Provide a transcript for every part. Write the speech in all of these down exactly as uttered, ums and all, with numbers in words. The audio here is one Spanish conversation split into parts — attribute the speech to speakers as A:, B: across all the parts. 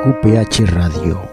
A: Q P H Radio.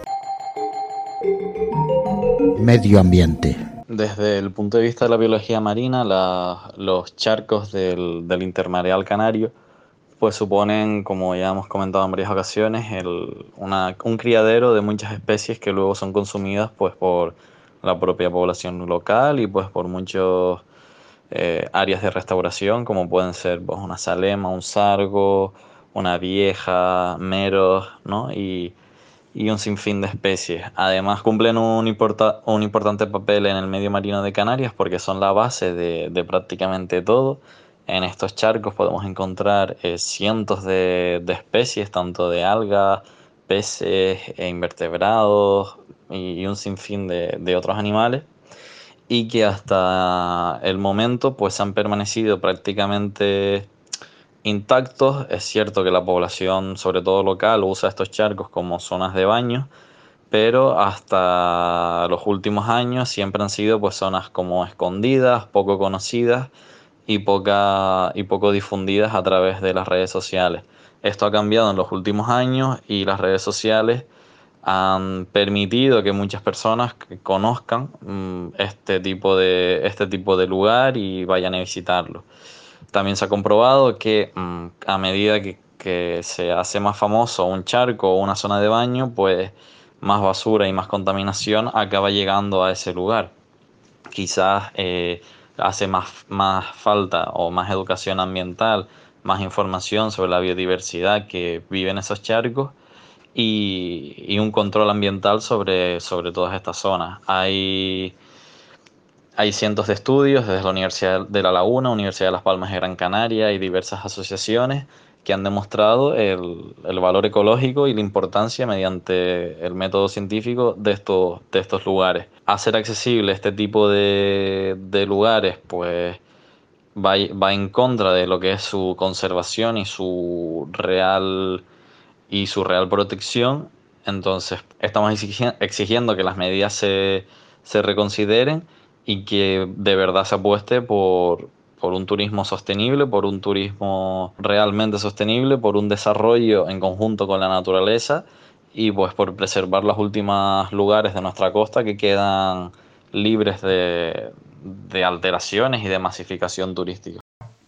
A: Medio ambiente.
B: Desde el punto de vista de la biología marina, la, los charcos del, del intermareal canario pues suponen, como ya hemos comentado en varias ocasiones, el, una, un criadero de muchas especies que luego son consumidas pues por la propia población local y pues por muchos eh, áreas de restauración, como pueden ser pues, una salema, un sargo, una vieja, meros, ¿no? y y un sinfín de especies. Además cumplen un, importa, un importante papel en el medio marino de Canarias porque son la base de, de prácticamente todo. En estos charcos podemos encontrar eh, cientos de, de especies, tanto de algas, peces, e invertebrados y, y un sinfín de, de otros animales, y que hasta el momento pues han permanecido prácticamente intactos. Es cierto que la población, sobre todo local, usa estos charcos como zonas de baño, pero hasta los últimos años siempre han sido pues zonas como escondidas, poco conocidas y, poca, y poco difundidas a través de las redes sociales. Esto ha cambiado en los últimos años y las redes sociales han permitido que muchas personas conozcan mmm, este tipo de, este tipo de lugar y vayan a visitarlo. También se ha comprobado que mmm, a medida que, que se hace más famoso un charco o una zona de baño, pues más basura y más contaminación acaba llegando a ese lugar. Quizás eh, hace más, más falta o más educación ambiental, más información sobre la biodiversidad que vive en esos charcos y, y un control ambiental sobre, sobre todas estas zonas. Hay... Hay cientos de estudios desde la Universidad de La Laguna, Universidad de Las Palmas de Gran Canaria y diversas asociaciones que han demostrado el, el valor ecológico y la importancia mediante el método científico de estos, de estos lugares. Hacer accesible este tipo de, de lugares pues va, va en contra de lo que es su conservación y su real, y su real protección. Entonces estamos exigiendo que las medidas se, se reconsideren y que de verdad se apueste por, por un turismo sostenible, por un turismo realmente sostenible, por un desarrollo en conjunto con la naturaleza y pues por preservar los últimos lugares de nuestra costa que quedan libres de, de alteraciones y de masificación turística.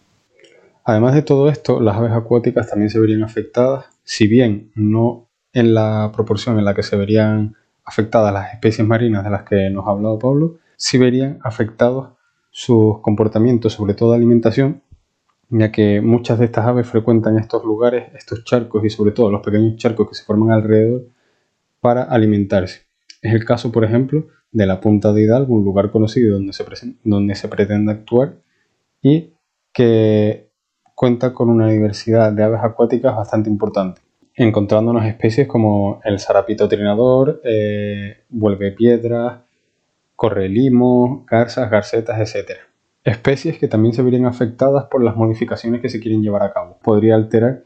C: Además de todo esto, las aves acuáticas también se verían afectadas, si bien no en la proporción en la que se verían afectadas las especies marinas de las que nos ha hablado Pablo, sí verían afectados sus comportamientos, sobre todo de alimentación, ya que muchas de estas aves frecuentan estos lugares, estos charcos y sobre todo los pequeños charcos que se forman alrededor para alimentarse. Es el caso, por ejemplo, de la Punta de Hidalgo, un lugar conocido donde se, donde se pretende actuar y que cuenta con una diversidad de aves acuáticas bastante importante, encontrándonos especies como el sarapito trinador, eh, vuelvepiedras, correlimos, garzas, garcetas, etcétera. Especies que también se verían afectadas por las modificaciones que se quieren llevar a cabo. Podría alterar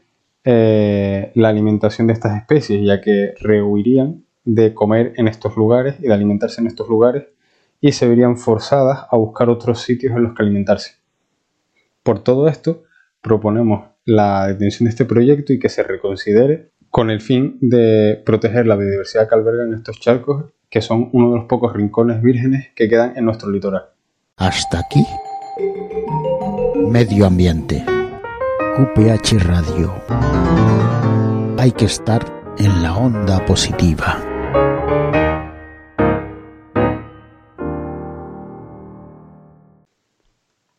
C: eh, la alimentación de estas especies, ya que rehuirían de comer en estos lugares y de alimentarse en estos lugares y se verían forzadas a buscar otros sitios en los que alimentarse. Por todo esto, proponemos la detención de este proyecto y que se reconsidere con el fin de proteger la biodiversidad que albergan estos charcos, que son uno de los pocos rincones vírgenes que quedan en nuestro litoral.
A: Hasta aquí, Medio Ambiente, Q P H Radio. Hay que estar en la onda positiva.